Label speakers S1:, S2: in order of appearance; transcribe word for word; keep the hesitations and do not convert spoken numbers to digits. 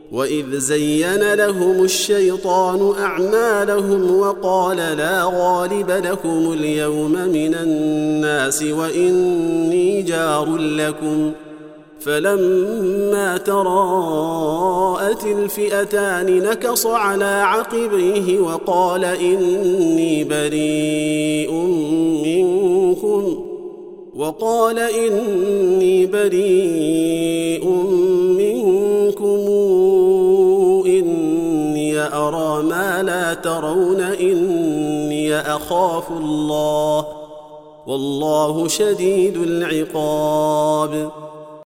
S1: وإذ زين لهم الشيطان أعمالهم وقال لا غالب لكم اليوم من الناس وإني جار لكم فلما تراءت الفئتان نكص على عقبيه وقال إني بريء منكم وقال إني بريء منكم إني أرى ما لا ترون إني أخاف الله والله شديد العقاب